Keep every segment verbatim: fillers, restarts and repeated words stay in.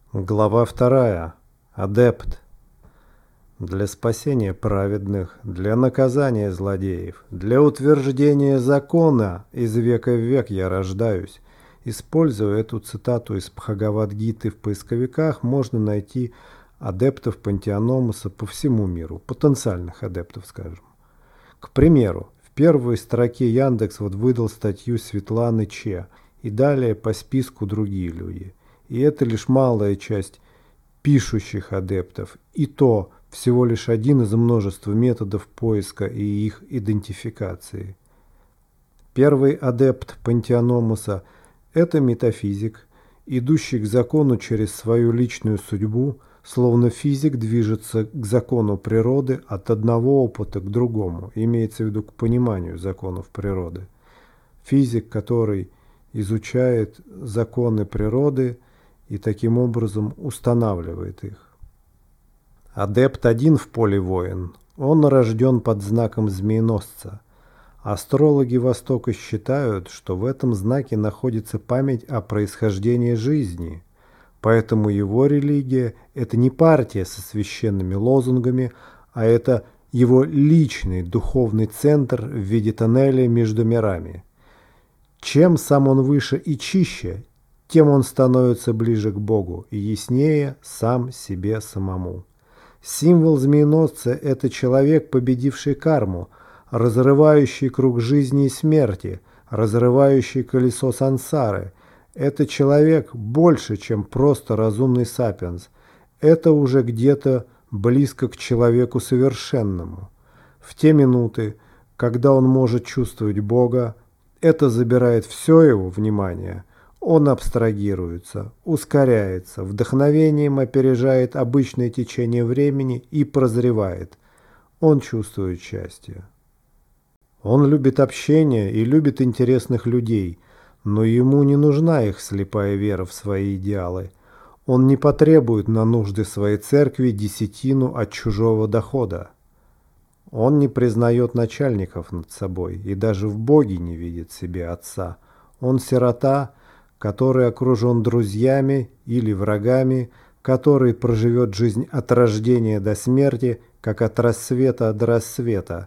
Глава вторая. Адепт. Для спасения праведных, для наказания злодеев, для утверждения закона из века в век я рождаюсь. Используя эту цитату из Бхагавад-гиты в поисковиках, можно найти адептов пантеономоса по всему миру, потенциальных адептов, скажем. К примеру, в первой строке Яндекс вот выдал статью Светланы Че, и далее по списку другие люди. И это лишь малая часть пишущих адептов, и то всего лишь один из множества методов поиска и их идентификации. Первый адепт пантеономоса – это метафизик, идущий к закону через свою личную судьбу, словно физик движется к закону природы от одного опыта к другому, имеется в виду к пониманию законов природы. Физик, который изучает законы природы и таким образом устанавливает их. Адепт один в поле воин. Он рожден под знаком змееносца. Астрологи Востока считают, что в этом знаке находится память о происхождении жизни. Поэтому его религия – это не партия со священными лозунгами, а это его личный духовный центр в виде тоннеля между мирами. Чем сам он выше и чище, тем он становится ближе к Богу и яснее сам себе самому. Символ змееносца – это человек, победивший карму, разрывающий круг жизни и смерти, разрывающий колесо сансары. Это человек больше, чем просто разумный сапиенс. Это уже где-то близко к человеку совершенному. В те минуты, когда он может чувствовать Бога, это забирает все его внимание. Он абстрагируется, ускоряется, вдохновением опережает обычное течение времени и прозревает. Он чувствует счастье. Он любит общение и любит интересных людей, но ему не нужна их слепая вера в свои идеалы. Он не потребует на нужды своей церкви десятину от чужого дохода. Он не признает начальников над собой и даже в Боге не видит себе отца. Он сирота, который окружен друзьями или врагами, который проживет жизнь от рождения до смерти, как от рассвета до рассвета.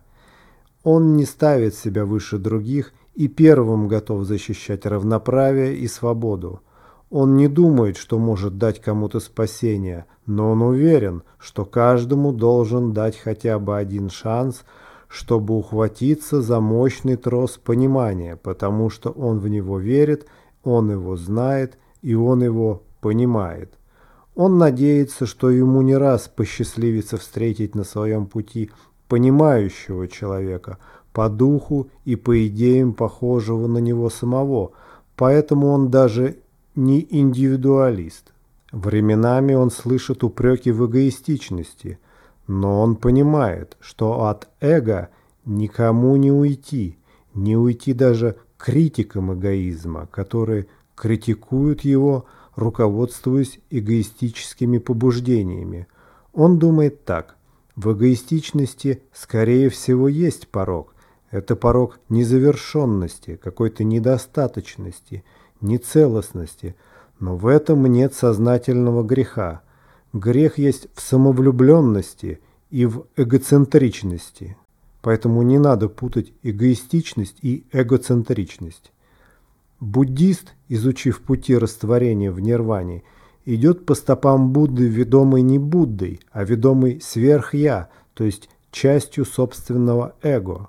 Он не ставит себя выше других и первым готов защищать равноправие и свободу. Он не думает, что может дать кому-то спасение, но он уверен, что каждому должен дать хотя бы один шанс, чтобы ухватиться за мощный трос понимания, потому что он в него верит, он его знает и он его понимает. Он надеется, что ему не раз посчастливится встретить на своем пути понимающего человека, по духу и по идеям похожего на него самого, поэтому он даже не индивидуалист. Временами он слышит упреки в эгоистичности, но он понимает, что от эго никому не уйти, не уйти даже критикам эгоизма, которые критикуют его, руководствуясь эгоистическими побуждениями. Он думает так: в эгоистичности, скорее всего, есть порок. Это порок незавершенности, какой-то недостаточности, нецелостности, но в этом нет сознательного греха. Грех есть в самовлюбленности и в эгоцентричности. Поэтому не надо путать эгоистичность и эгоцентричность. Буддист, изучив пути растворения в нирване, идет по стопам Будды, ведомый не Буддой, а ведомый сверх-я, то есть частью собственного эго.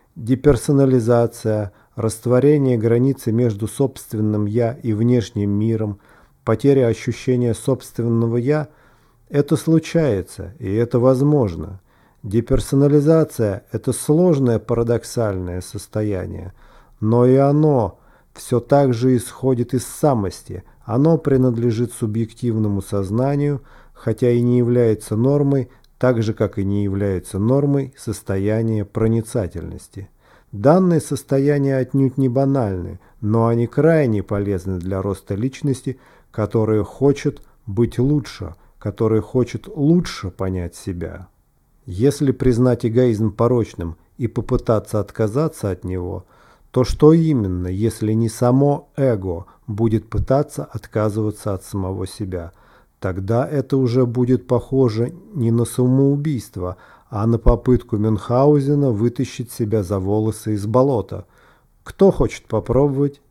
Деперсонализация, растворение границы между собственным «я» и внешним миром, потеря ощущения собственного «я» – это случается, и это возможно. Деперсонализация – это сложное парадоксальное состояние, но и оно все так же исходит из самости, оно принадлежит субъективному сознанию, хотя и не является нормой, так же, как и не является нормой состояние проницательности. Данные состояния отнюдь не банальны, но они крайне полезны для роста личности, которая хочет быть лучше, которая хочет лучше понять себя. Если признать эгоизм порочным и попытаться отказаться от него, то что именно, если не само эго будет пытаться отказываться от самого себя? тогда это уже будет похоже не на самоубийство, а на попытку Мюнхгаузена вытащить себя за волосы из болота. Кто хочет попробовать?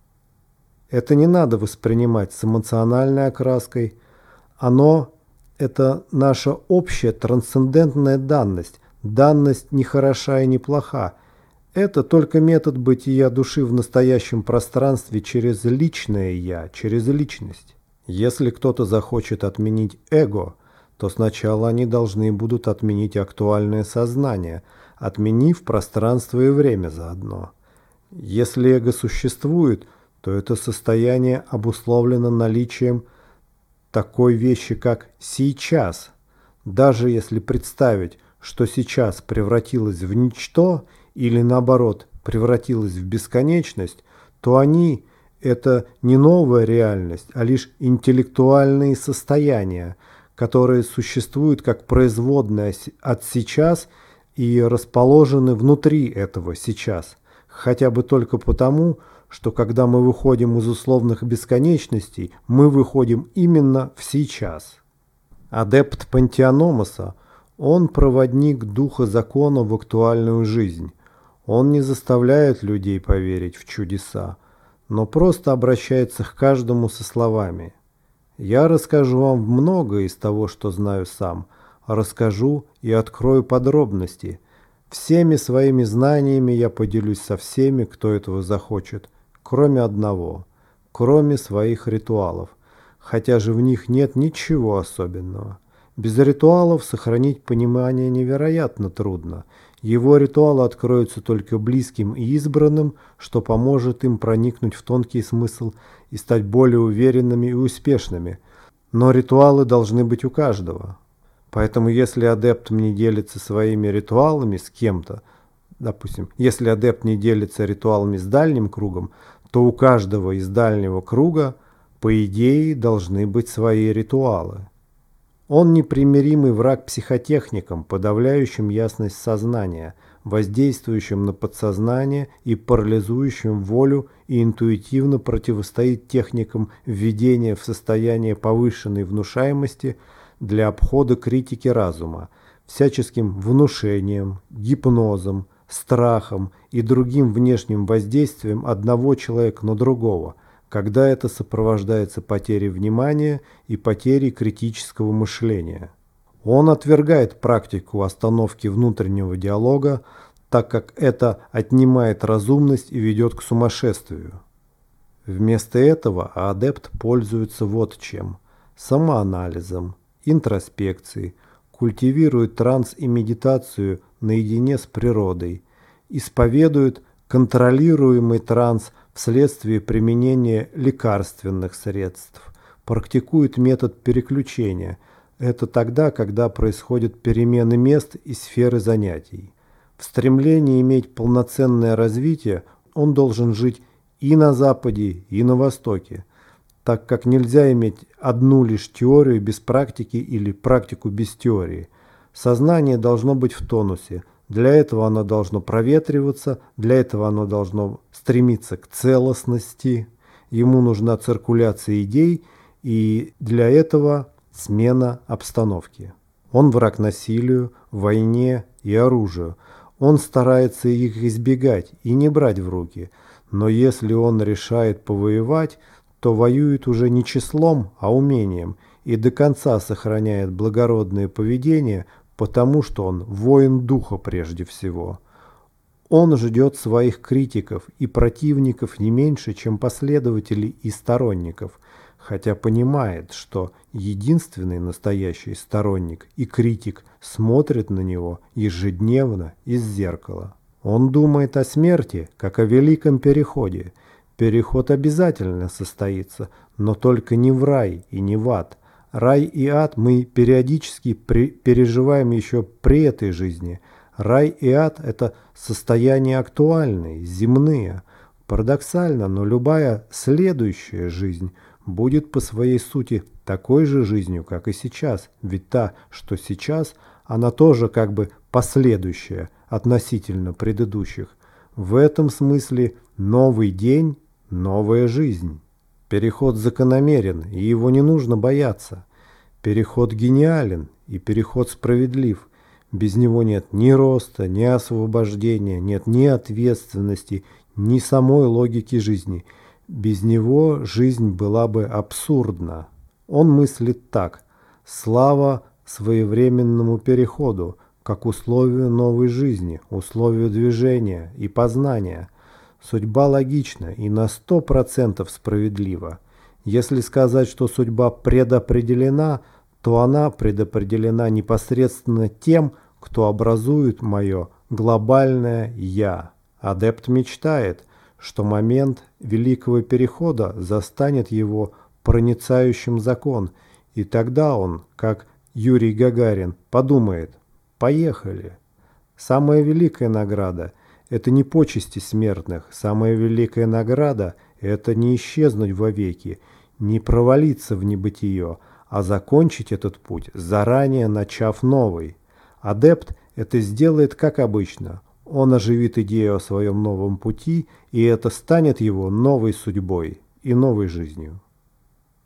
Это не надо воспринимать с эмоциональной окраской. Оно – это наша общая трансцендентная данность. Данность не хороша и не плоха. Это только метод бытия души в настоящем пространстве через личное «я», через личность. Если кто-то захочет отменить эго, то сначала они должны будут отменить актуальное сознание, отменив пространство и время заодно. Если эго существует, то это состояние обусловлено наличием такой вещи, как «сейчас». Даже если представить, что сейчас превратилось в ничто или наоборот превратилось в бесконечность, то они – это не новая реальность, а лишь интеллектуальные состояния, которые существуют как производная от сейчас и расположены внутри этого сейчас, хотя бы только потому, что когда мы выходим из условных бесконечностей, мы выходим именно в сейчас. Адепт Пантеономоса, он проводник духа закона в актуальную жизнь. Он не заставляет людей поверить в чудеса, но просто обращается к каждому со словами: «Я расскажу вам многое из того, что знаю сам, расскажу и открою подробности. Всеми своими знаниями я поделюсь со всеми, кто этого захочет, кроме одного, кроме своих ритуалов, хотя же в них нет ничего особенного. Без ритуалов сохранить понимание невероятно трудно. Его ритуалы откроются только близким и избранным, что поможет им проникнуть в тонкий смысл и стать более уверенными и успешными. Но ритуалы должны быть у каждого. Поэтому если адепт не делится своими ритуалами с кем-то, допустим, если адепт не делится ритуалами с дальним кругом, то у каждого из дальнего круга, по идее, должны быть свои ритуалы. Он непримиримый враг психотехникам, подавляющим ясность сознания, воздействующим на подсознание и парализующим волю, и интуитивно противостоит техникам введения в состояние повышенной внушаемости для обхода критики разума, всяческим внушением, гипнозом, страхом и другим внешним воздействием одного человека на другого, когда это сопровождается потерей внимания и потерей критического мышления. Он отвергает практику остановки внутреннего диалога, так как это отнимает разумность и ведет к сумасшествию. Вместо этого адепт пользуется вот чем: самоанализом, интроспекцией, культивирует транс и медитацию наедине с природой, исповедует контролируемый транс вследствие применения лекарственных средств, практикует метод переключения. Это тогда, когда происходят перемены мест и сферы занятий. В стремлении иметь полноценное развитие он должен жить и на Западе, и на Востоке, так как нельзя иметь одну лишь теорию без практики или практику без теории. Сознание должно быть в тонусе. Для этого оно должно проветриваться, для этого оно должно стремиться к целостности, ему нужна циркуляция идей, и для этого смена обстановки. Он враг насилию, войне и оружию. Он старается их избегать и не брать в руки, но если он решает повоевать, то воюет уже не числом, а умением, и до конца сохраняет благородное поведение, потому что он воин духа прежде всего. Он ждет своих критиков и противников не меньше, чем последователей и сторонников, хотя понимает, что единственный настоящий сторонник и критик смотрит на него ежедневно из зеркала. Он думает о смерти, как о великом переходе. Переход обязательно состоится, но только не в рай и не в ад. Рай и ад мы периодически при, переживаем еще при этой жизни. Рай и ад – это состояния актуальные, земные. Парадоксально, но любая следующая жизнь будет по своей сути такой же жизнью, как и сейчас. Ведь та, что сейчас, она тоже как бы последующая относительно предыдущих. В этом смысле новый день – новая жизнь. Переход закономерен, и его не нужно бояться. Переход гениален и переход справедлив. Без него нет ни роста, ни освобождения, нет ни ответственности, ни самой логики жизни. Без него жизнь была бы абсурдна. Он мыслит так: слава своевременному переходу, как условию новой жизни, условию движения и познания. Судьба логична и на сто процентов справедлива. Если сказать, что судьба предопределена, то она предопределена непосредственно тем, кто образует мое глобальное «я». Адепт мечтает, что момент великого перехода застанет его проницающим закон, и тогда он, как Юрий Гагарин, подумает: «Поехали». Самая великая награда – это не почести смертных, самая великая награда – это не исчезнуть вовеки, не провалиться в небытие, а закончить этот путь, заранее начав новый. Адепт это сделает как обычно. Он оживит идею о своем новом пути, и это станет его новой судьбой и новой жизнью.